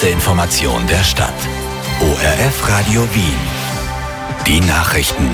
erste Information der Stadt. ORF Radio Wien. Die Nachrichten.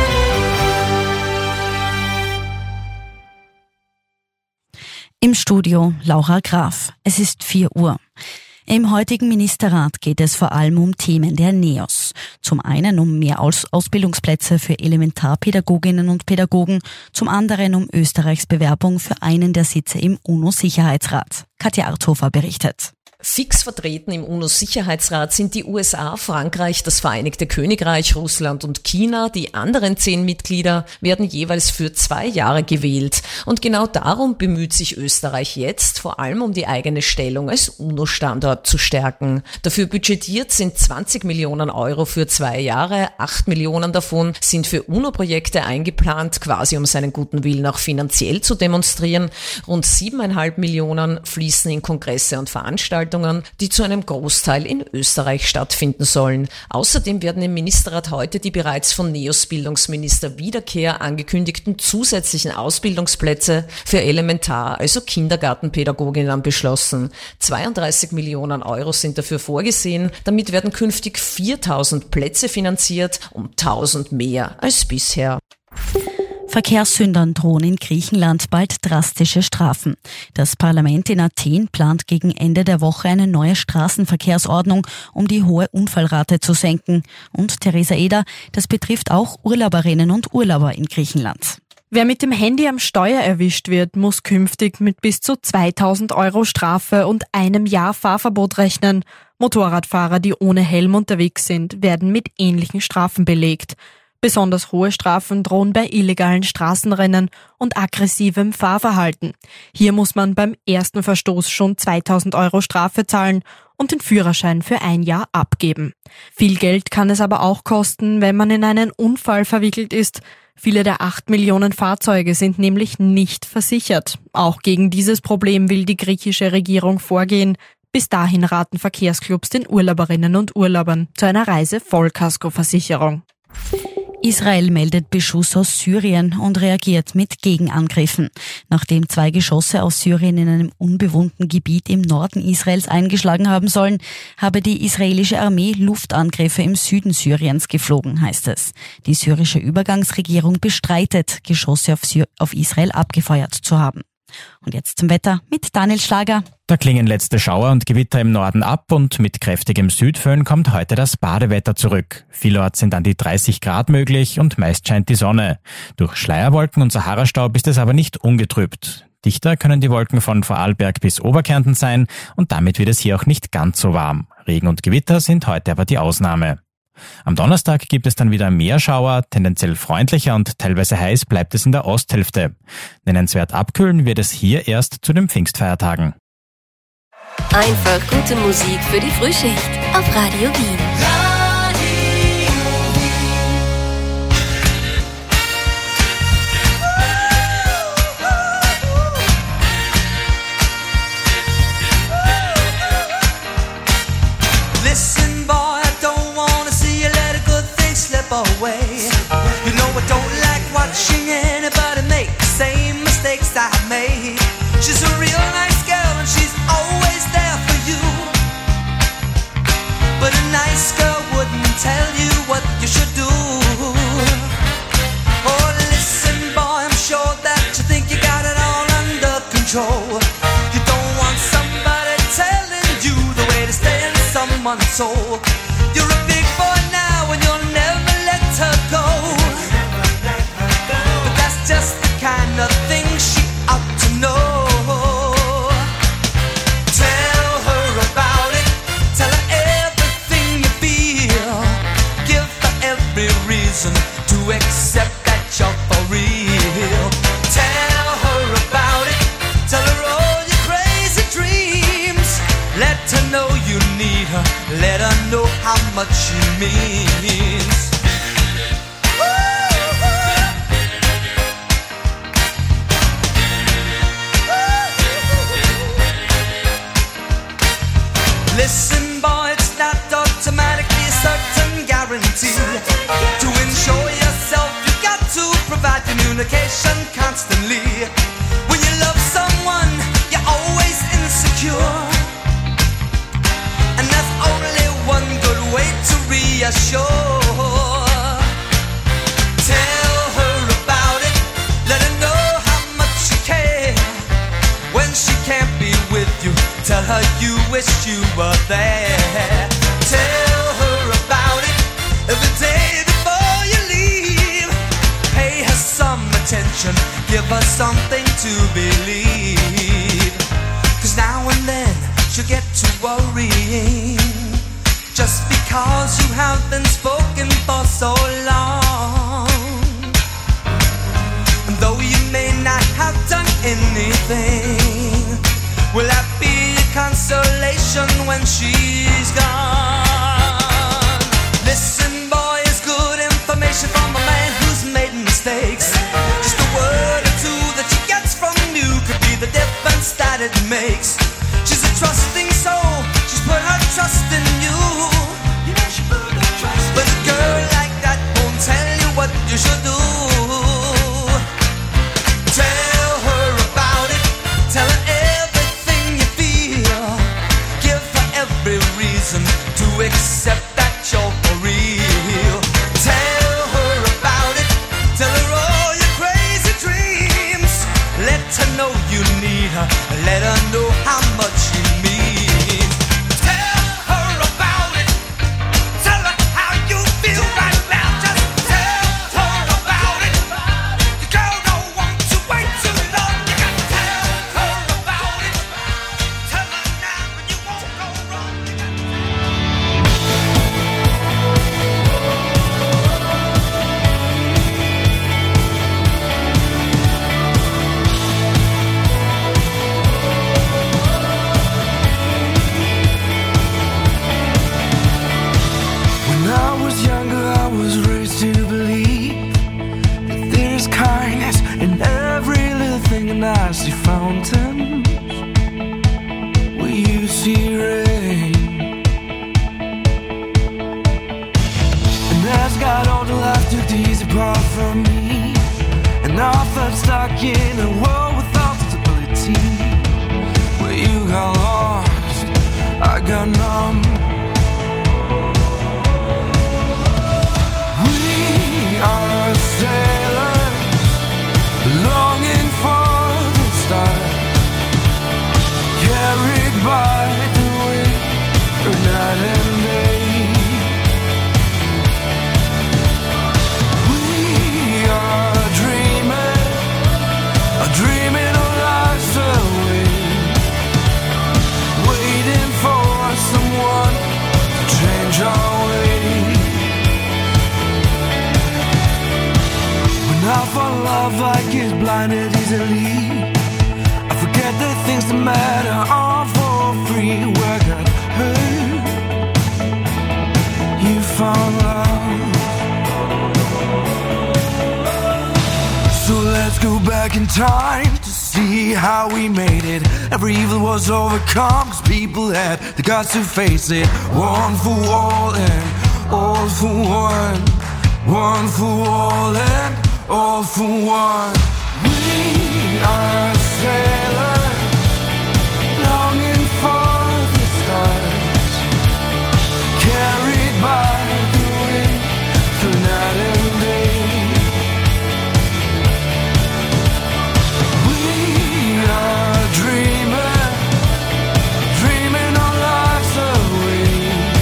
Im Studio Laura Graf. Es ist 4 Uhr. Im heutigen Ministerrat geht es vor allem um Themen der NEOS. Zum einen um mehr Ausbildungsplätze für Elementarpädagoginnen und Pädagogen, zum anderen um Österreichs Bewerbung für einen der Sitze im UNO-Sicherheitsrat. Katja Arthofer berichtet. Fix vertreten im UNO-Sicherheitsrat sind die USA, Frankreich, das Vereinigte Königreich, Russland und China. Die anderen 10 Mitglieder werden jeweils für 2 Jahre gewählt. Und genau darum bemüht sich Österreich jetzt, vor allem um die eigene Stellung als UNO-Standort zu stärken. Dafür budgetiert sind 20 Millionen Euro für 2 Jahre. 8 Millionen davon sind für UNO-Projekte eingeplant, quasi um seinen guten Willen auch finanziell zu demonstrieren. Rund 7,5 Millionen fließen in Kongresse und Veranstaltungen, die zu einem Großteil in Österreich stattfinden sollen. Außerdem werden im Ministerrat heute die bereits von NEOS-Bildungsminister Wiederkehr angekündigten zusätzlichen Ausbildungsplätze für Elementar-, also Kindergartenpädagoginnen beschlossen. 32 Millionen Euro sind dafür vorgesehen. Damit werden künftig 4.000 Plätze finanziert, um 1.000 mehr als bisher. Verkehrssündern drohen in Griechenland bald drastische Strafen. Das Parlament in Athen plant gegen Ende der Woche eine neue Straßenverkehrsordnung, um die hohe Unfallrate zu senken. Und Theresa Eder, das betrifft auch Urlauberinnen und Urlauber in Griechenland. Wer mit dem Handy am Steuer erwischt wird, muss künftig mit bis zu 2.000 Euro Strafe und 1 Jahr Fahrverbot rechnen. Motorradfahrer, die ohne Helm unterwegs sind, werden mit ähnlichen Strafen belegt. Besonders hohe Strafen drohen bei illegalen Straßenrennen und aggressivem Fahrverhalten. Hier muss man beim ersten Verstoß schon 2.000 Euro Strafe zahlen und den Führerschein für 1 Jahr abgeben. Viel Geld kann es aber auch kosten, wenn man in einen Unfall verwickelt ist. Viele der 8 Millionen Fahrzeuge sind nämlich nicht versichert. Auch gegen dieses Problem will die griechische Regierung vorgehen. Bis dahin raten Verkehrsclubs den Urlauberinnen und Urlaubern zu einer Reise-Vollkaskoversicherung. Israel meldet Beschuss aus Syrien und reagiert mit Gegenangriffen. Nachdem 2 Geschosse aus Syrien in einem unbewohnten Gebiet im Norden Israels eingeschlagen haben sollen, habe die israelische Armee Luftangriffe im Süden Syriens geflogen, heißt es. Die syrische Übergangsregierung bestreitet, Geschosse auf Israel abgefeuert zu haben. Und jetzt zum Wetter mit Daniel Schlager. Da klingen letzte Schauer und Gewitter im Norden ab und mit kräftigem Südföhn kommt heute das Badewetter zurück. Vielorts sind an die 30 Grad möglich und meist scheint die Sonne. Durch Schleierwolken und Saharastaub ist es aber nicht ungetrübt. Dichter können die Wolken von Vorarlberg bis Oberkärnten sein und damit wird es hier auch nicht ganz so warm. Regen und Gewitter sind heute aber die Ausnahme. Am Donnerstag gibt es dann wieder mehr Schauer, tendenziell freundlicher und teilweise heiß bleibt es in der Osthälfte. Nennenswert abkühlen wird es hier erst zu den Pfingstfeiertagen. Einfach gute Musik für die Frühschicht auf Radio Wien. Listen, boy, I don't wanna see you let a good thing slip away. You know I don't like watching anybody make the same mistakes I made. She's a real nice girl and she's always there for you. But a nice girl wouldn't tell you what you should do. Oh, listen, boy, I'm sure that you think you got it all under control. You don't want somebody telling you the way to stay in someone's soul. You're a big boy now and you'll never let her go. But that's just the kind of thing she ought to know. Tell her about it. Tell her everything you feel. Give her every reason to accept that you're for real. Tell her about it. Tell her all your crazy dreams. Let her know you need her. Let her know how much she means. Listen, boy, it's not automatically a certain guarantee. To ensure yourself, you've got to provide communication constantly. When you love someone, you're always insecure. And that's reassure. Tell her about it, let her know how much you care. When she can't be with you, tell her you wish you were there. Tell her about it every day before you leave. Pay her some attention, give her something to believe. 'Cause now and then she'll get to worrying, just because you have been spoken for so long. And though you may not have done anything, will that be a consolation when she's gone? Listen, boy, it's good information from a man who's made mistakes. Just a word or two that she gets from you could be the difference that it makes. She's a trusting soul, she's put her trust in you. You know she put her trust in you. But a girl like that won't tell you what you should do. Tell her about it, tell her everything you feel. Give her every reason to accept that you're for real. Tell her about it, tell her all your crazy dreams. Let her know you need her, let her know how much you mean. Tell her about it, tell her how you feel right now. Just tell her about it. The girl don't want to wait too long. You got to tell her about it. Tell her now and you won't go wrong. You got When I was younger, I was raised to believe that there's kindness in every little thing, and I see fountains where you see rain. And as God older, life took the easy part from me, and I felt stuck in a world without stability. Where you got lost, I got numb. We are sailors longing for the stars, carried by the wind through night and day. We are dreaming of lives away, waiting for someone to change our way. When I fall in love, I get blinded easily. I forget the things that matter are for free. Where I got hurt, you found love. So let's go back in time to see how we made it. Every evil was overcome, 'cause people had the guts to face it. One for all and all for one. One for all and all for one. We are sailors longing for the stars, carried by the wind through night and day. We are dreaming our lives away,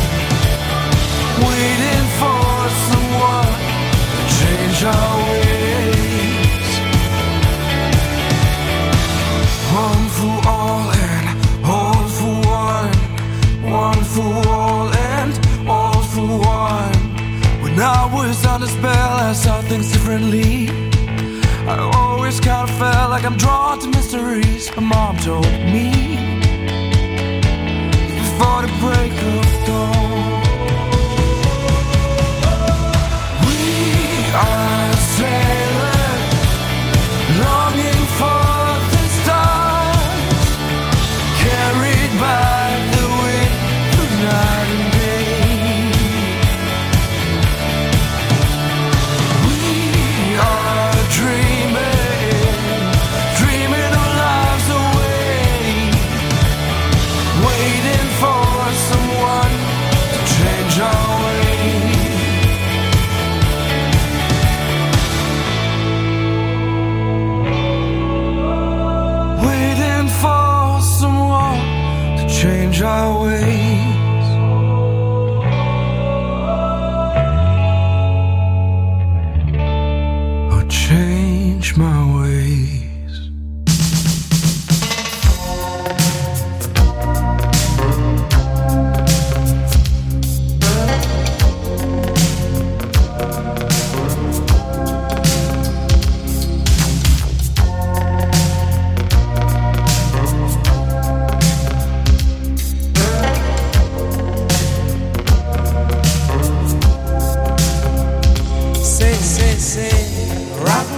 waiting for someone to change our ways. One for all and all for one. One for all and all for one. When I was under spell, I saw things differently. I always kind of felt like I'm drawn to mysteries. My mom told me before the break of dawn. We are sailors longing for the stars, carried by the wind through night and day. We are dreaming our lives away, waiting for someone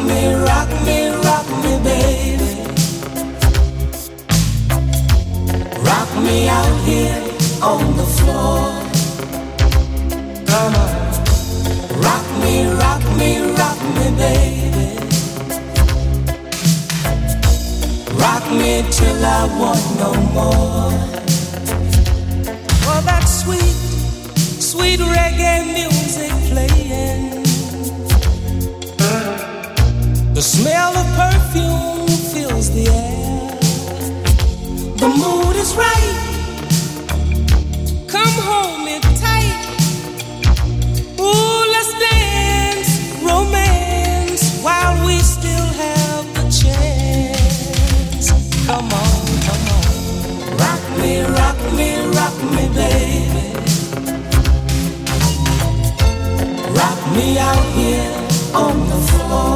me, baby. Rock me out here on the floor. Come on. Rock me, baby. Rock me till I want no more. Oh, that sweet, sweet reggae music playing. The smell of perfume fills the air. The mood is right. Come hold me tight. Ooh, let's dance, romance, while we still have the chance. Come on, come on. Rock me, baby. Rock me out here on the floor.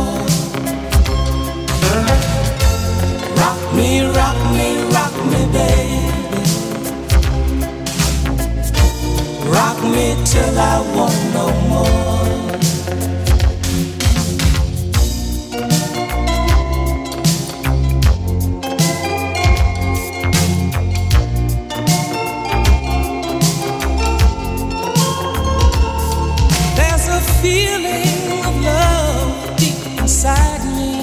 Rock me, baby. Rock me till I want no more. There's a feeling of love deep inside me.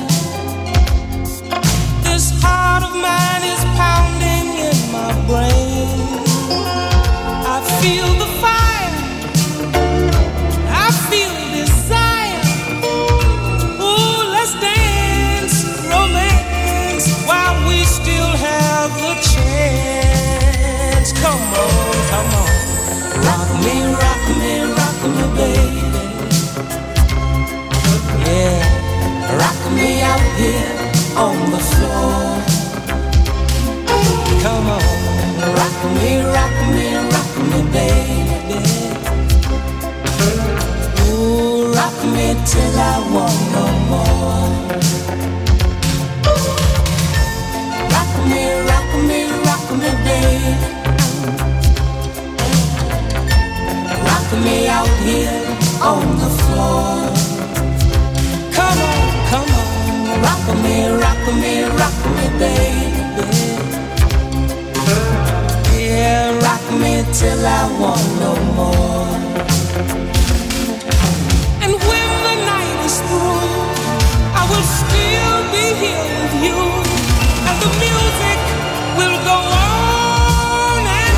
This heart of mine is pounding in my brain. I feel the fire, I feel desire. Ooh, let's dance, romance, while we still have the chance. Come on, come on. Rock me, baby. Yeah, rock me out here on the floor. Come on, rock me, baby. Ooh, rock me till I want no more. Rock me, baby. Rock me out here on the floor. Come on, come on. Rock me, baby. Yeah, rock me till I want no more. And when the night is through, I will still be here with you, and the music will go on and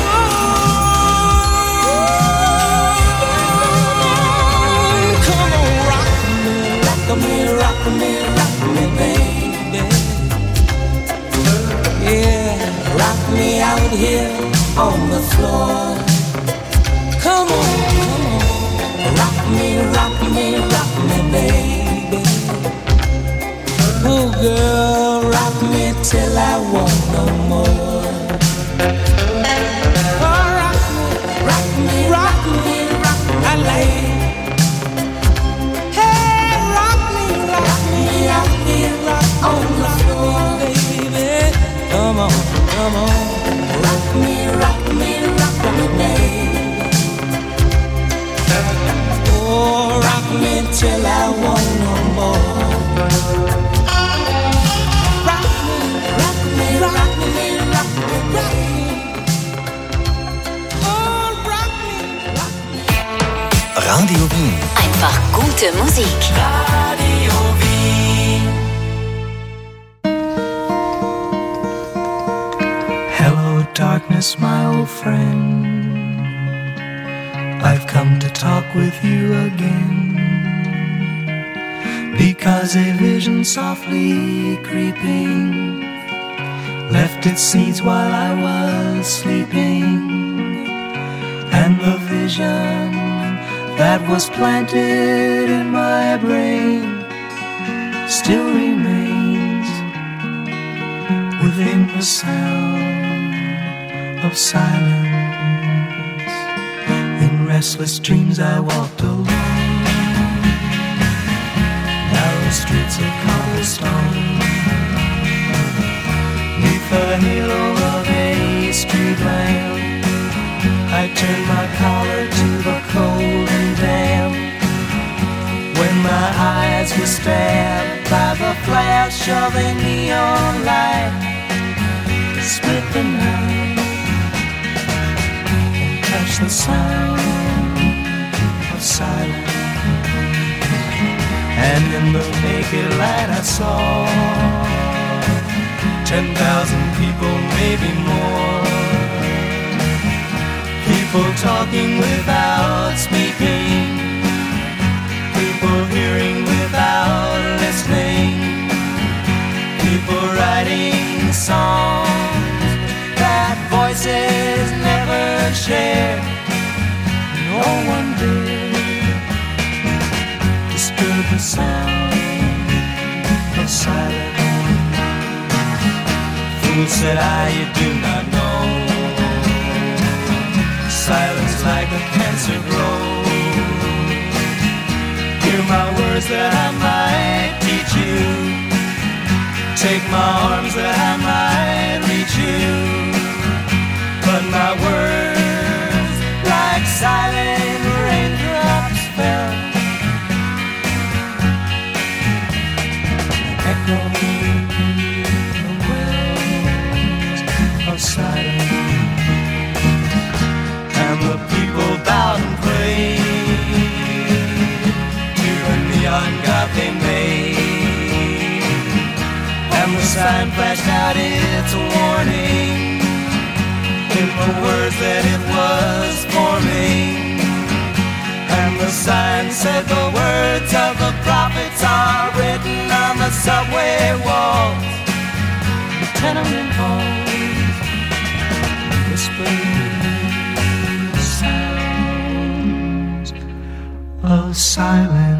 on. Come on, rock me, baby. Yeah, rock me out here on the floor. Come on, come on. Rock me, baby. Oh, girl, rock me till I want no more. Oh, rock me, I like. Hey, rock me out here on the floor, baby. Come on, come on. Rock me, baby. Oh, rock me till I want no more. Rock me, oh, rock me. Radio Wien. Einfach gute Musik. Radio Wien. Hello, darkness, my old friend. I've come to talk with you again, because a vision softly creeping left its seeds while I was sleeping, and the vision that was planted in my brain still remains within the sound of silence. In restless dreams I walked alone, narrow streets of cobblestone, neath the halo of a street lamp. I turned my collar to the cold and damp, when my eyes were stabbed by the flash of a neon light to split the night and touch the sound of silence. And in the naked light I saw 10,000 people, maybe more. People talking without speaking, people hearing without listening, people writing songs that voices never shared. No one did disturb the sound of silence. Fool, said I, you do not know. Silence like a cancer grows. Hear my words that I might teach you. Take my arms that I might reach you. But my words, like silent raindrops, fell, echoing the wells of silence. And the people bowed and prayed to the neon god they made. And the sign flashed out its warning in the words that it was forming. And the sign said the words of the prophets are written on the subway walls, the tenement halls, whispering sounds of silence.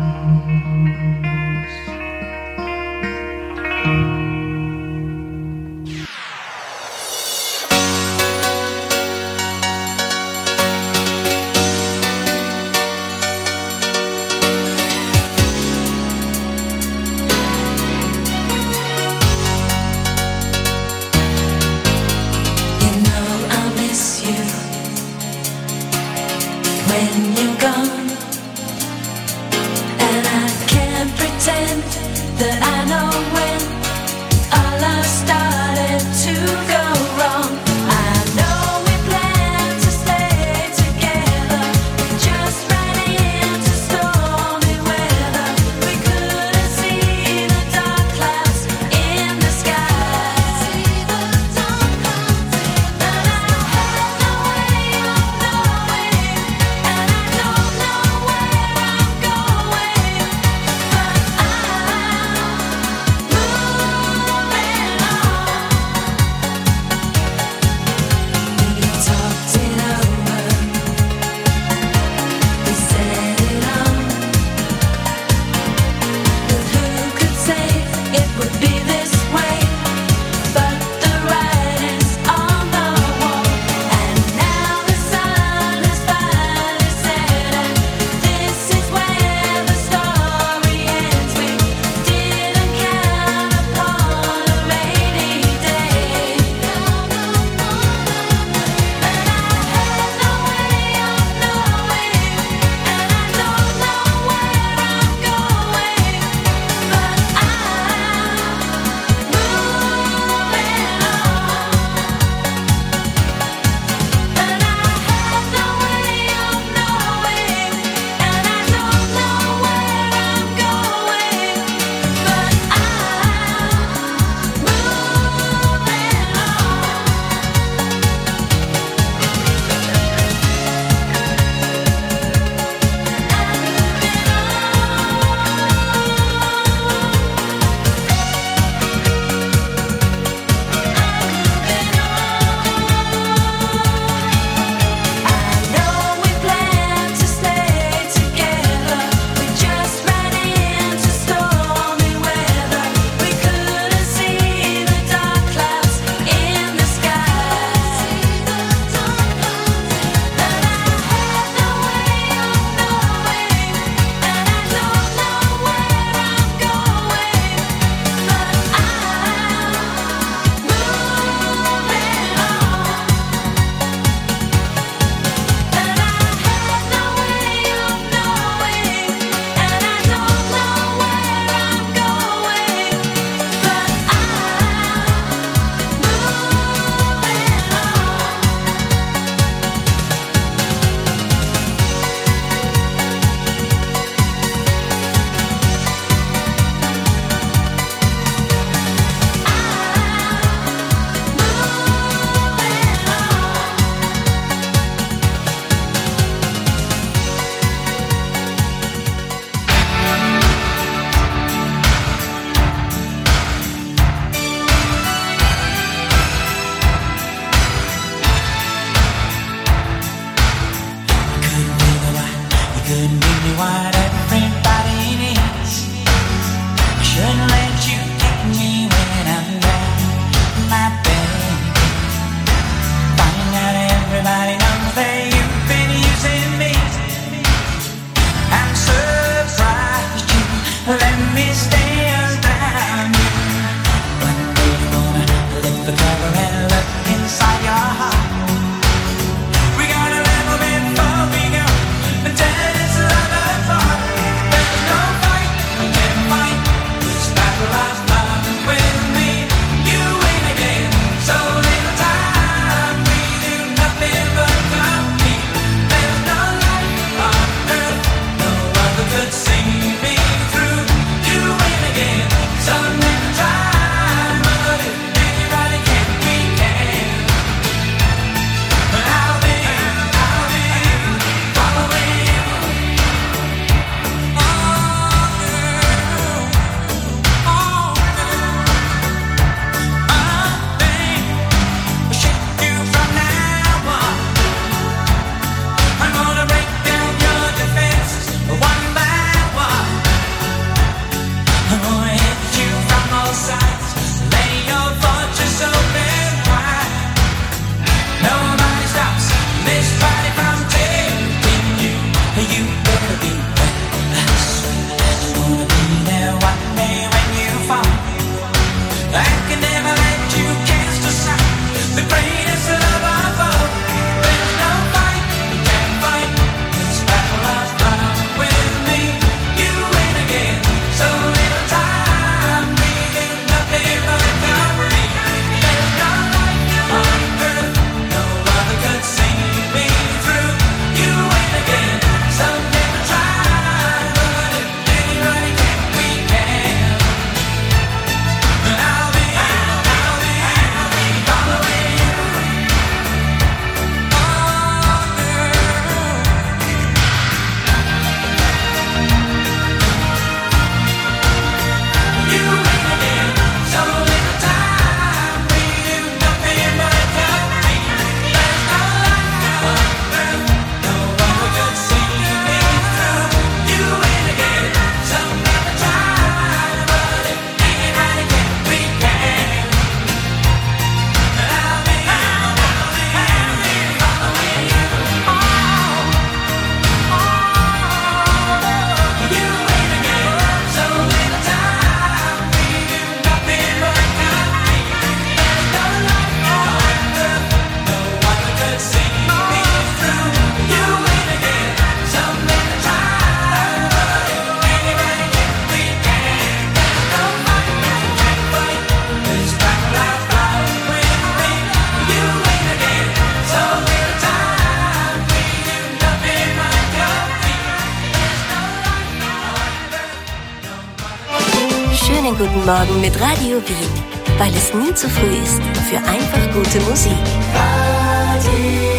Schönen guten Morgen mit Radio Wien, weil es nie zu früh ist für einfach gute Musik. Radio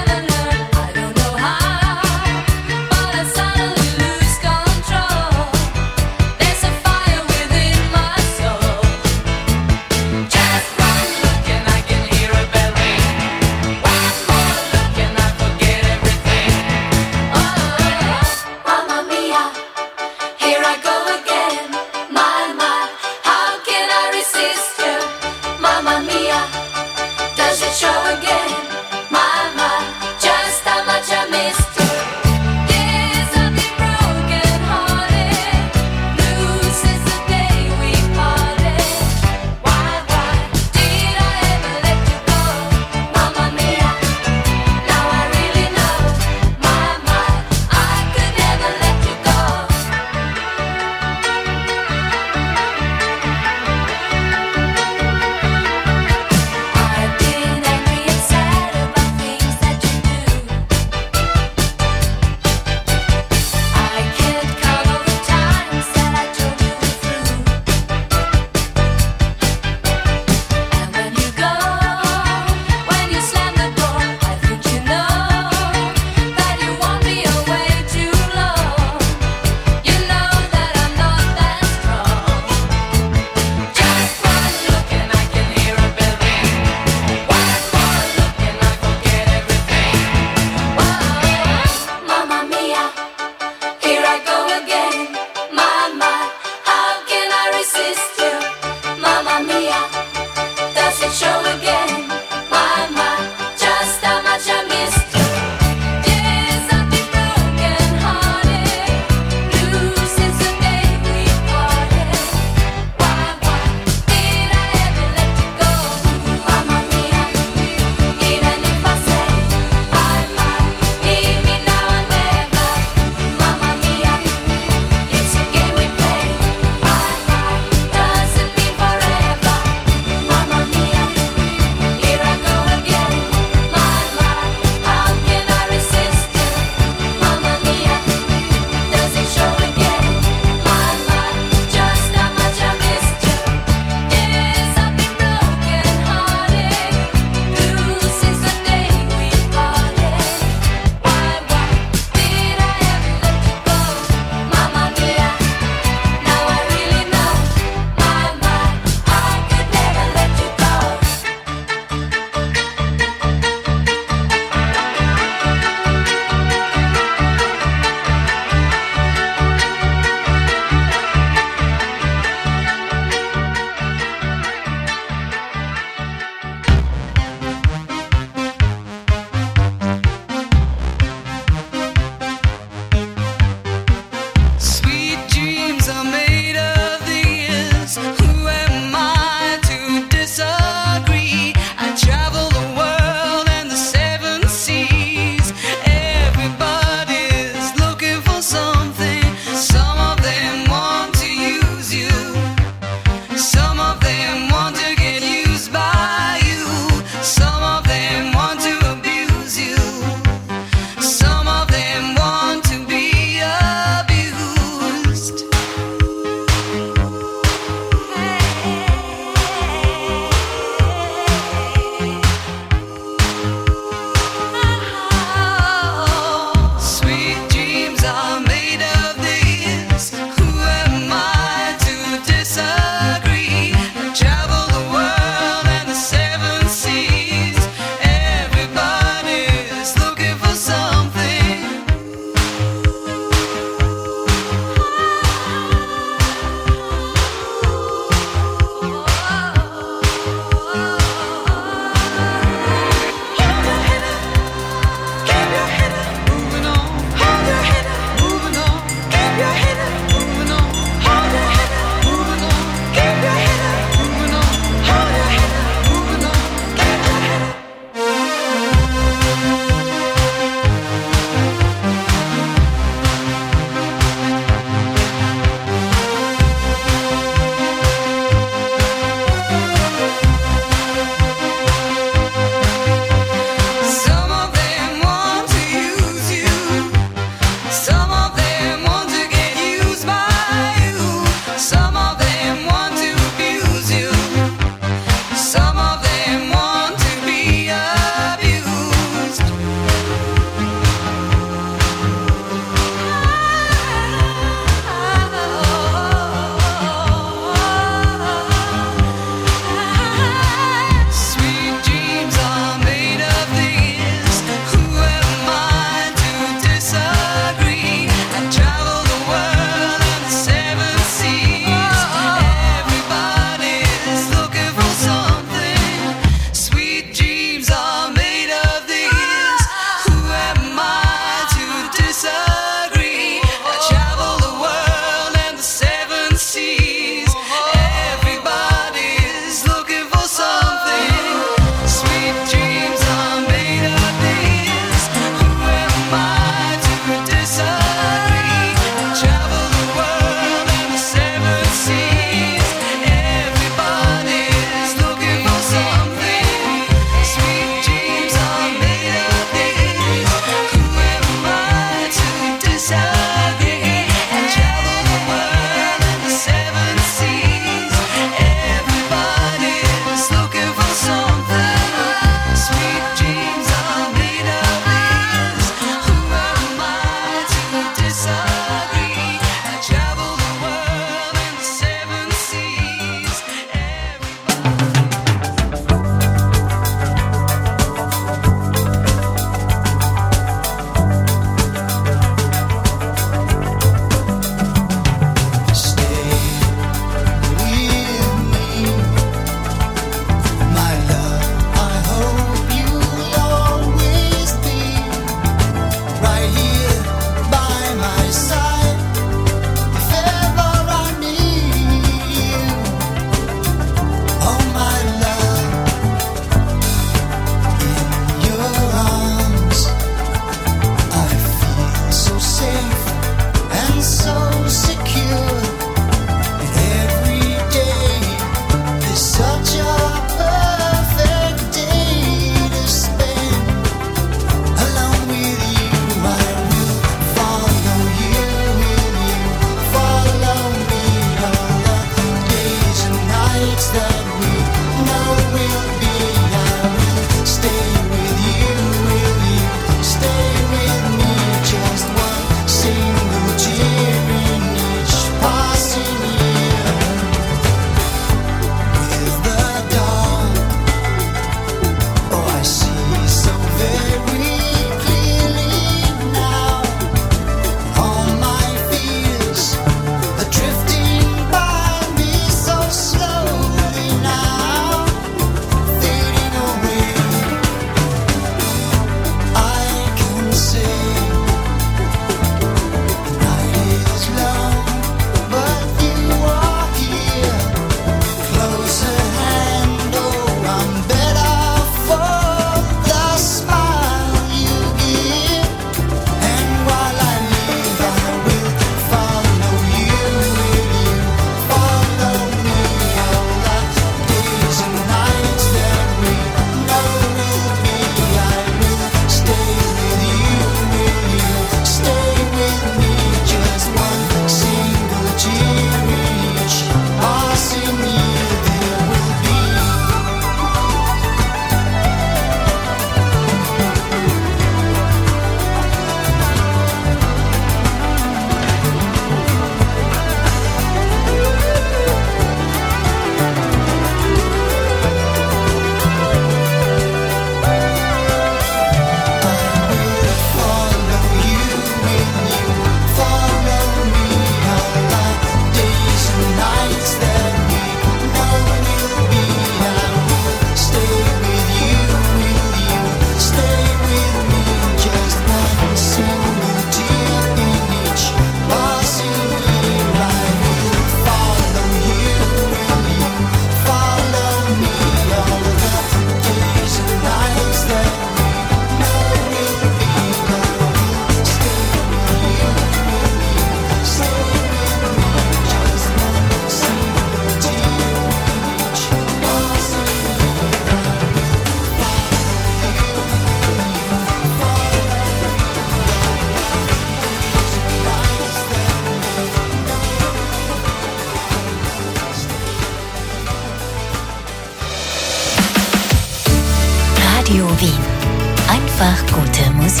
einfach gute Musik.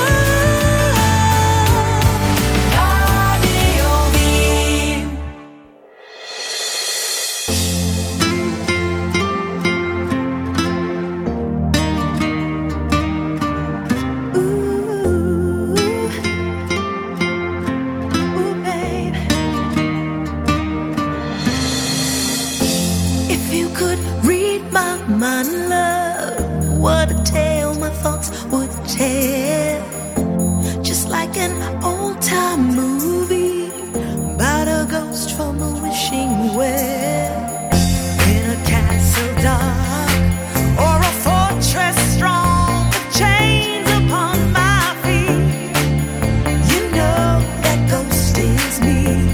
My love, what a tale my thoughts would tell. Just like an old-time movie about a ghost from a wishing well. In a castle dark or a fortress strong with chains upon my feet, you know that ghost is me.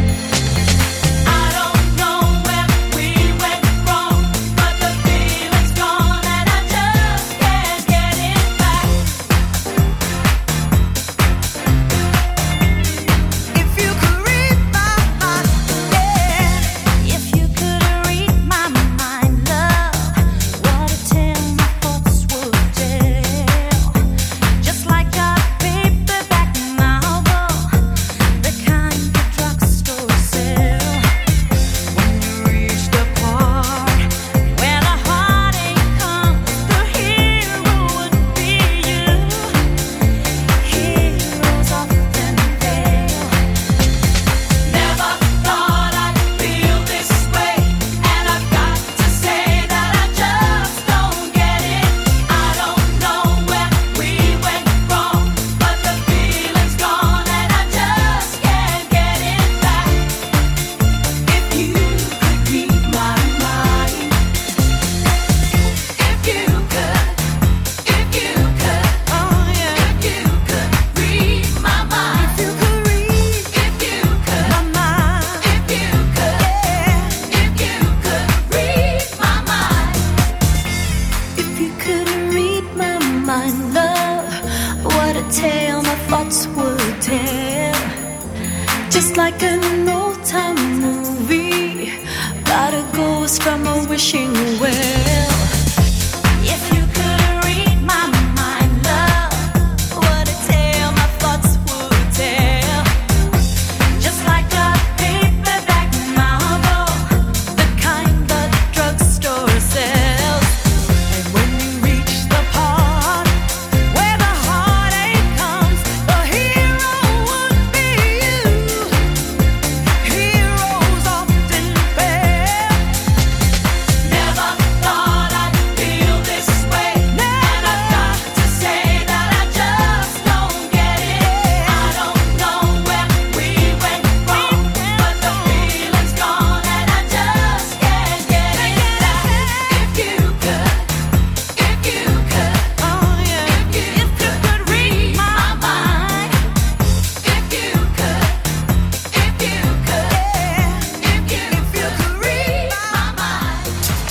Just like an old-time movie about a ghost from a wishing well. If you could read my mind, love, what a tale my thoughts would tell. Just like a paperback novel, the kind that drugstore sells. And when you reach the part where the heartache comes, the hero would be you. Heroes often fail. Never thought I'd feel this way, and I've got to say that I just don't get it. I don't know where we went wrong, but the feeling's gone and I just can't get it back. If you could read my mind. If you could read my mind.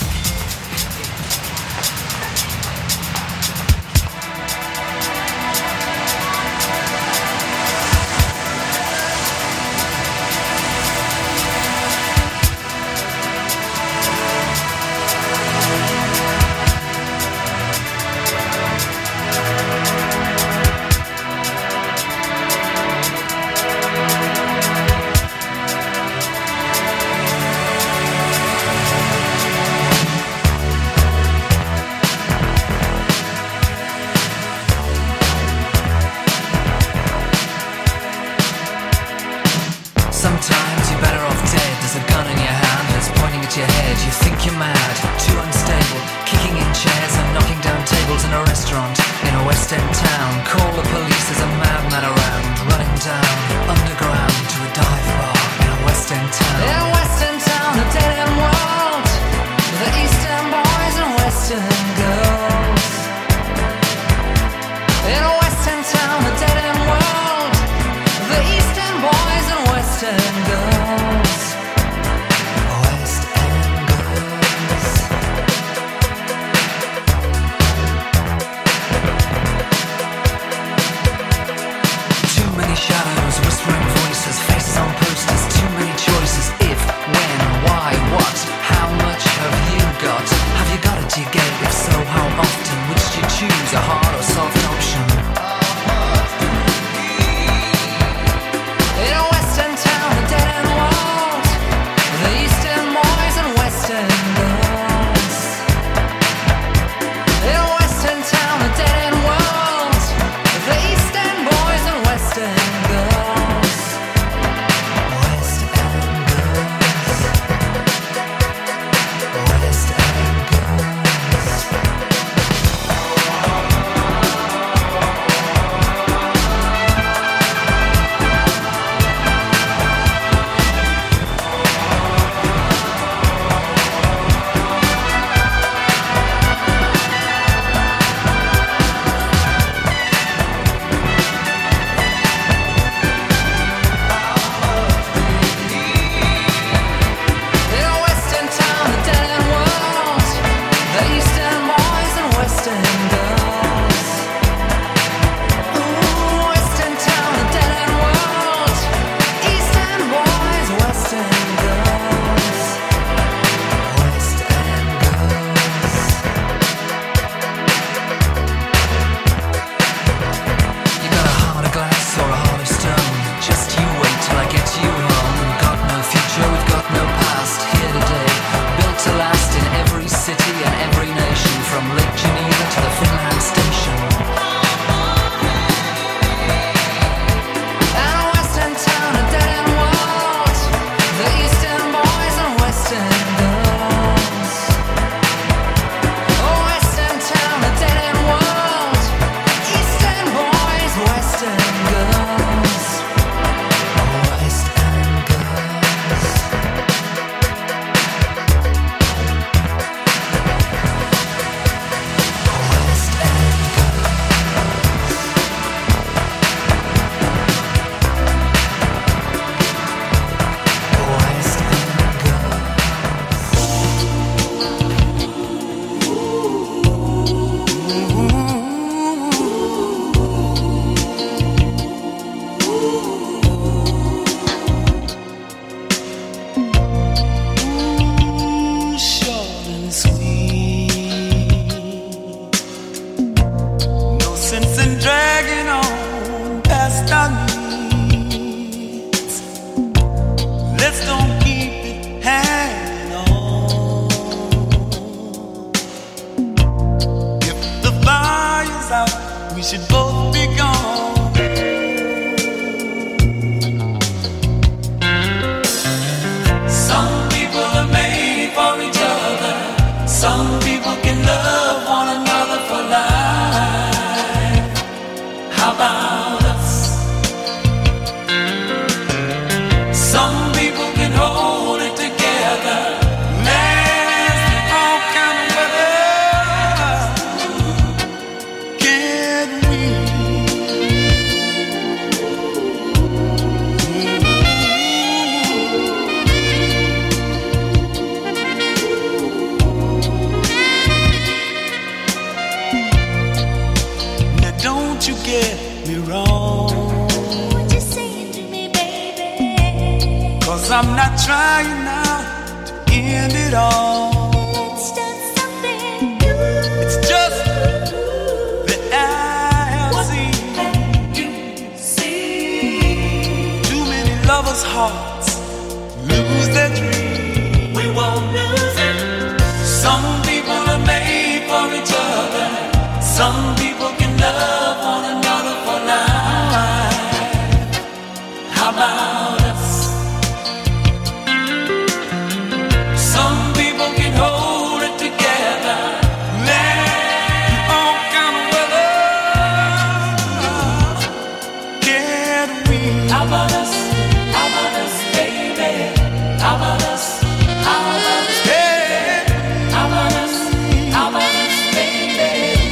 Sometimes you're better off dead. There's a gun in your hand that's pointing at your head. You think you're mad, too unstable, kicking in chairs and knocking down tables in a restaurant in a West End town. Call the police, there's a madman around, running down underground to a dive bar in a West End town. In a West End town, a dead end world, the East End boys and West End girls. In a West End town, a dead end world, the East End boys and West End girls. West End girls. Too many shadows, whispering voices, faces on posters, too many choices. If, when, why, what, how much have you got? Have you got it, do you get it? If so, how often? Which do you choose, a hard or soft? I'm not trying now to end it all. It's just something you It's just that I have seen too many lovers' hearts lose their dream. we won't lose it. Some people are made for each other. Some people can love one another for life. How about us? Some people can hold it together. Let all kind of weather. Can we? How about us? How about us, baby? How about us? How about us? Hey, How about us? How about us, baby?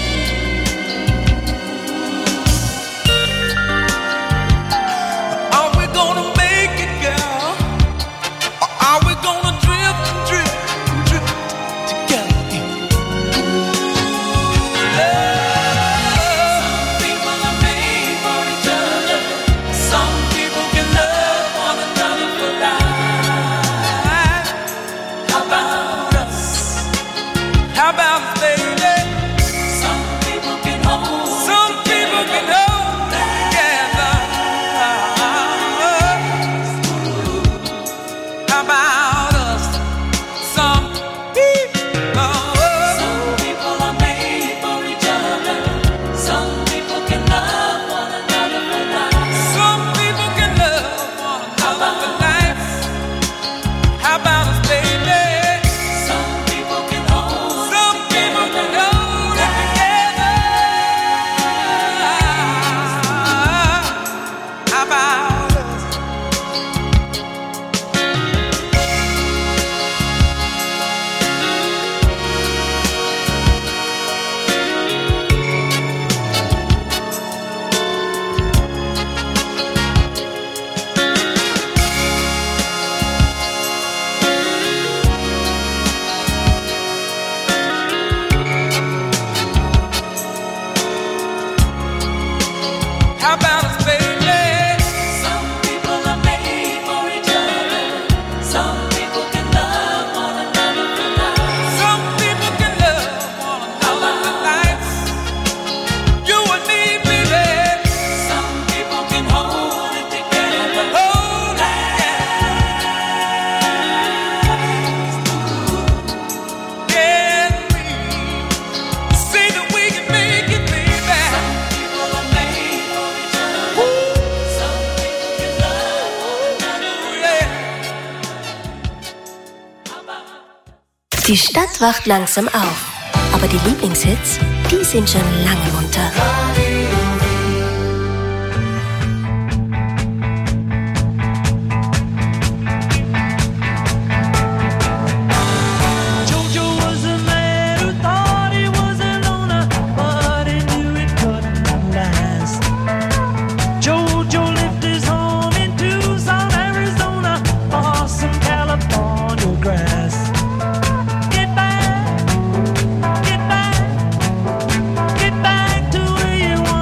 are we gonna make it, girl? Or are we gonna drift and drift and drift together? Some people are made for each other. Some people can love one another for life. How about us? How about us, baby? Some people can hold. Some people can hold together. How about us? Some people. Some people are made for each other. Some people can love one another for life. Some people can love one another for life. How about us, baby? Some people can hold. Some people can hold it together. How about us? How about us, baby? Some people are made for each other. Some people can love one another for life. Some people can love one another for life. You and me, baby. Some people can hold it together. Hold it. Can we see that we can make it, baby? People are made for each other. Some people can love one another. Yeah. Die Stadt wacht langsam auf. Aber die Lieblingshits, die sind schon lange munter. Jojo was a man who thought he was a loner, but he knew it couldn't last. Jojo lived his home in Tucson, Arizona, for some California grass. Get back, get back, get back to where you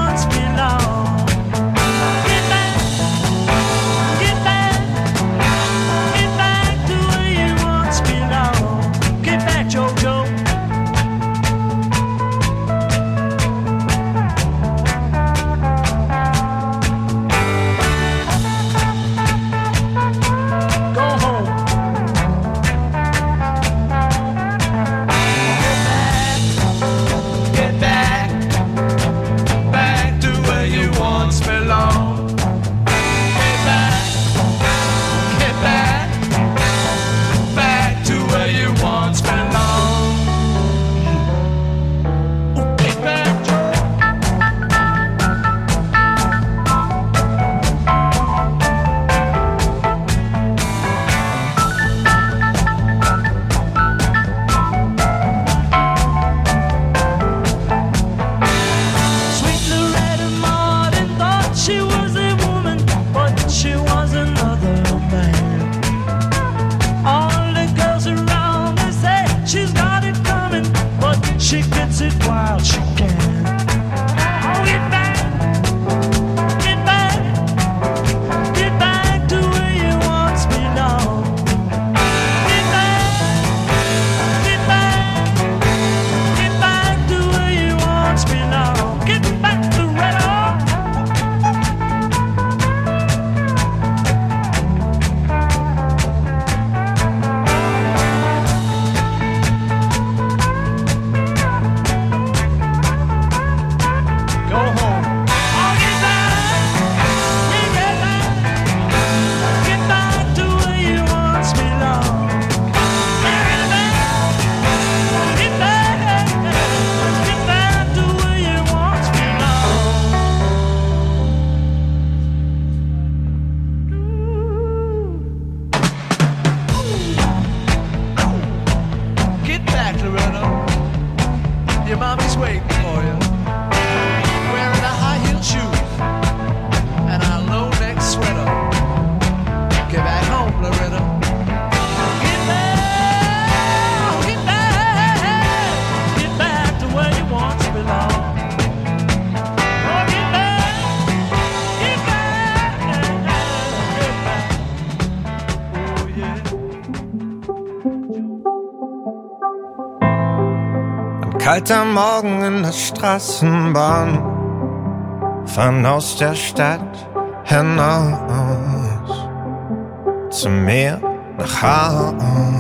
Kalter Morgen in der Straßenbahn, fahren aus der Stadt hinaus zum Meer nach Haus.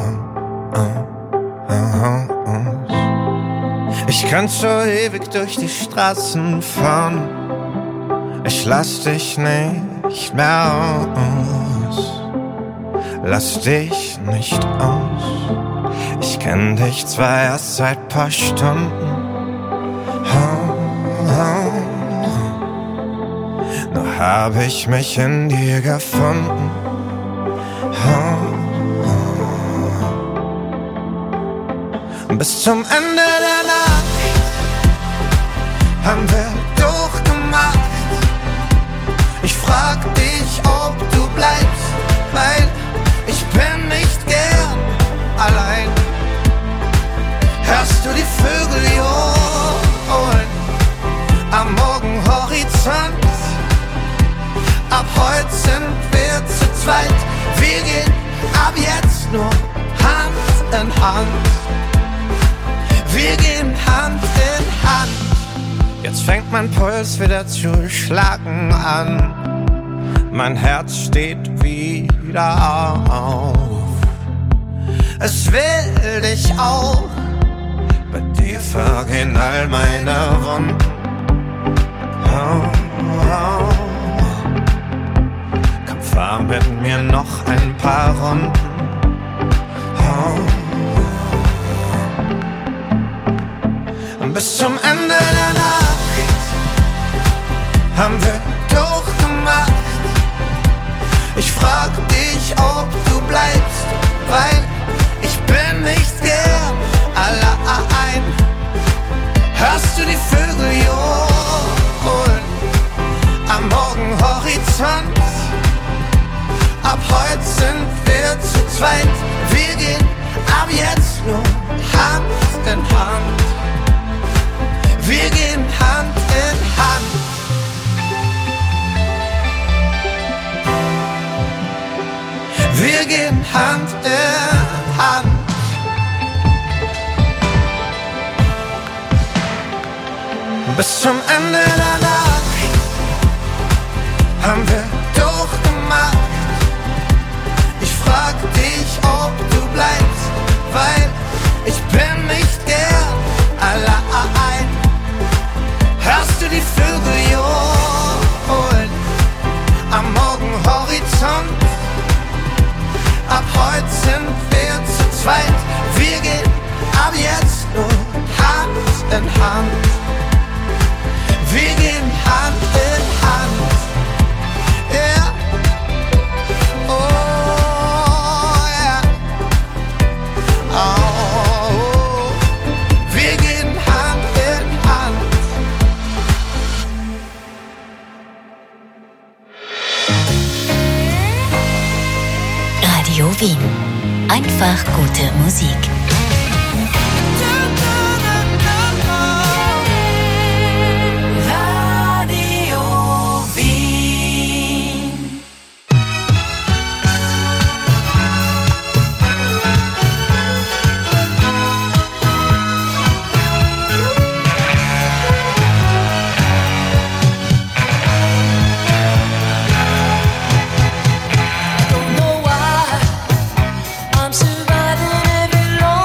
Ich kann so ewig durch die Straßen fahren, ich lass dich nicht mehr aus, lass dich nicht aus. Ich kenn dich zwar erst seit paar Stunden, nur hab ich mich in dir gefunden. Bis zum Ende der Nacht haben wir durchgemacht. Ich frag dich, ob du bleibst, weil ich bin nicht gern allein. Hörst du die Vögel johlen am Morgenhorizont? Ab heute sind wir zu zweit. Wir gehen ab jetzt nur Hand in Hand. Wir gehen Hand in Hand. Jetzt fängt mein Puls wieder zu schlagen an. Mein Herz steht wieder auf. Es will dich auch. Bei dir vergehen all meine Wunden. Komm, fahr mit mir noch ein paar Runden. Bis zum Ende der Nacht haben wir durchgemacht. Ich frag dich, ob du bleibst, weil ich bin nicht gern allein. Hörst du die Vögel johlen am Morgenhorizont? Ab heute sind wir zu zweit. Wir gehen ab jetzt nur Hand in Hand. Wir gehen Hand in Hand. Wir gehen Hand in Hand. Bis zum Ende der Nacht haben wir durchgemacht. Ich frag dich, ob du bleibst, weil ich bin nicht gern allein. Hörst du die Vögel johlen am Morgenhorizont? Ab heute sind wir zu zweit. Wir gehen ab jetzt nur Hand in Hand. Wir gehen Hand in Hand. Yeah. Oh, yeah. Oh, wir gehen Hand in Hand. Radio Wien. Einfach gute Musik. Radio Wien. Don't know why I'm surviving every long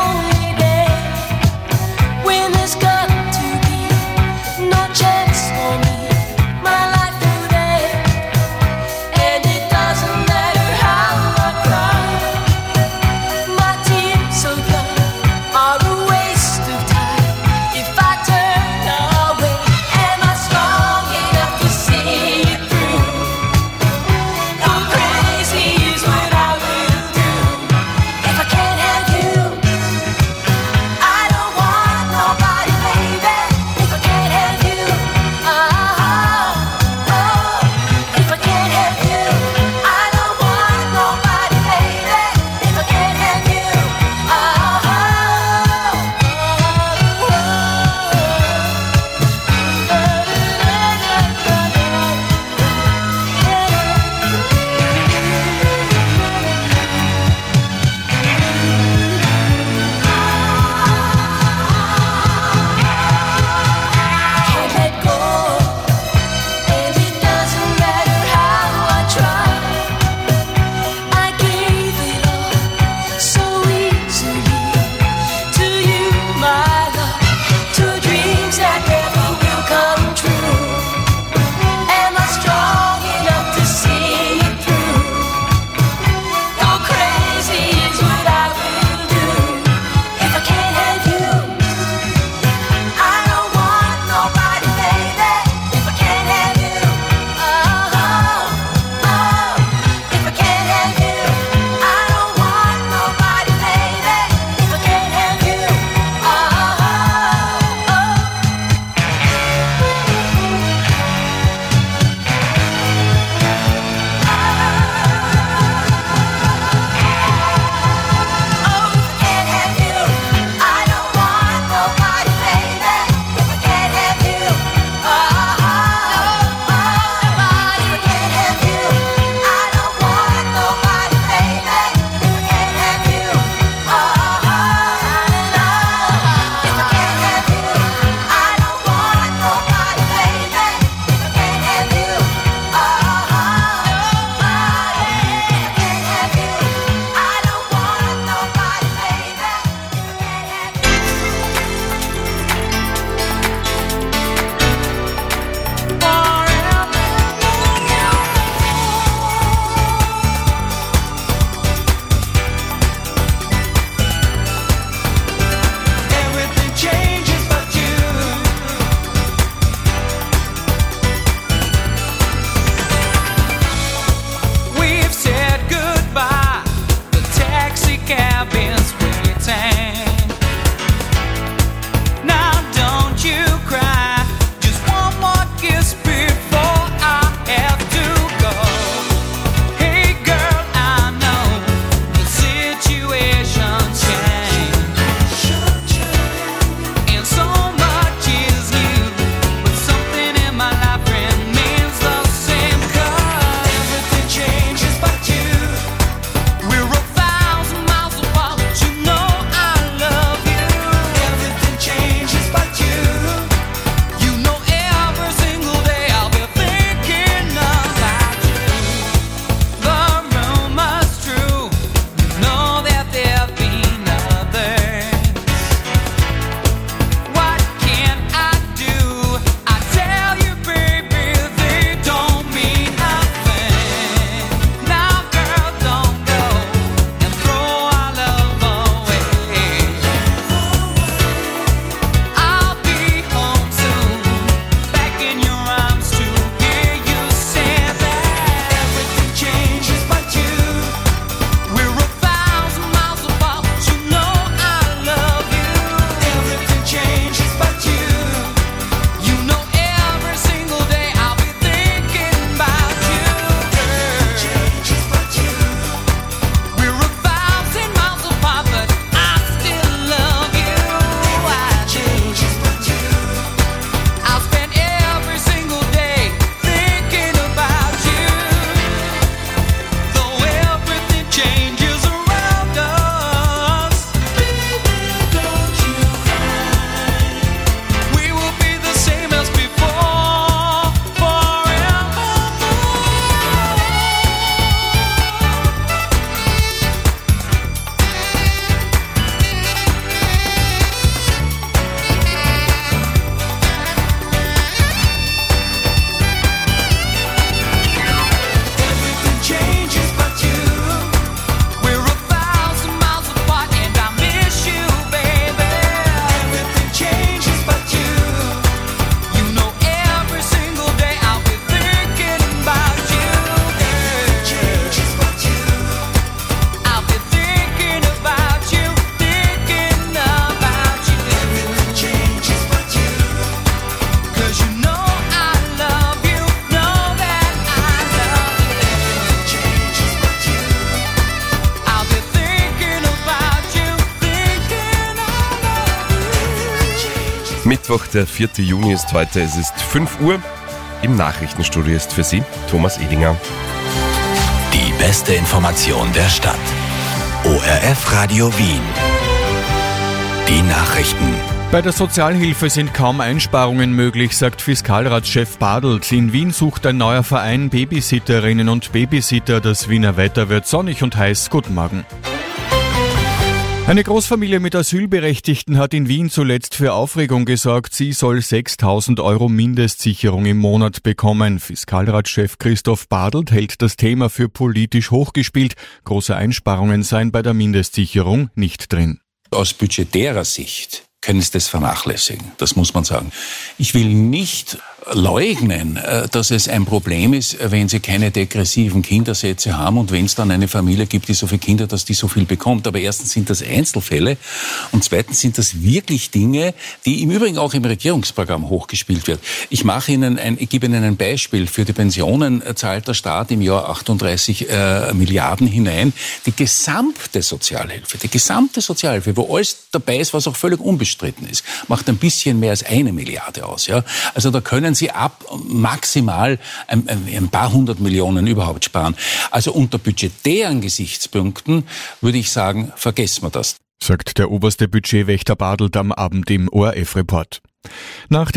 Mittwoch, der 4. Juni ist heute, es ist 5 Uhr. Im Nachrichtenstudio ist für Sie Thomas Edinger. Die beste Information der Stadt. ORF Radio Wien. Die Nachrichten. Bei der Sozialhilfe sind kaum Einsparungen möglich, sagt Fiskalratschef Badelt. In Wien sucht ein neuer Verein Babysitterinnen und Babysitter. Das Wiener Wetter wird sonnig und heiß. Guten Morgen. Eine Großfamilie mit Asylberechtigten hat in Wien zuletzt für Aufregung gesorgt. Sie soll 6.000 € Mindestsicherung im Monat bekommen. Fiskalratschef Christoph Badelt hält das Thema für politisch hochgespielt. Große Einsparungen seien bei der Mindestsicherung nicht drin. Aus budgetärer Sicht können Sie das vernachlässigen, das muss man sagen. Ich will nicht leugnen, dass es ein Problem ist, wenn Sie keine degressiven Kindersätze haben und wenn es dann eine Familie gibt, die so viele Kinder, dass die so viel bekommt. Aber erstens sind das Einzelfälle und zweitens sind das wirklich Dinge, die im Übrigen auch im Regierungsprogramm hochgespielt wird. Ich gebe Ihnen ein Beispiel. Für die Pensionen zahlt der Staat im Jahr 38 Milliarden hinein. Die gesamte Sozialhilfe, wo alles dabei ist, was auch völlig unbestritten ist, macht ein bisschen mehr als 1 Milliarde aus. Ja? Also da können Sie ab maximal ein paar 100 Millionen überhaupt sparen. Also unter budgetären Gesichtspunkten würde ich sagen, vergessen wir das. Sagt der oberste Budgetwächter Badelt am Abend im ORF-Report. Nach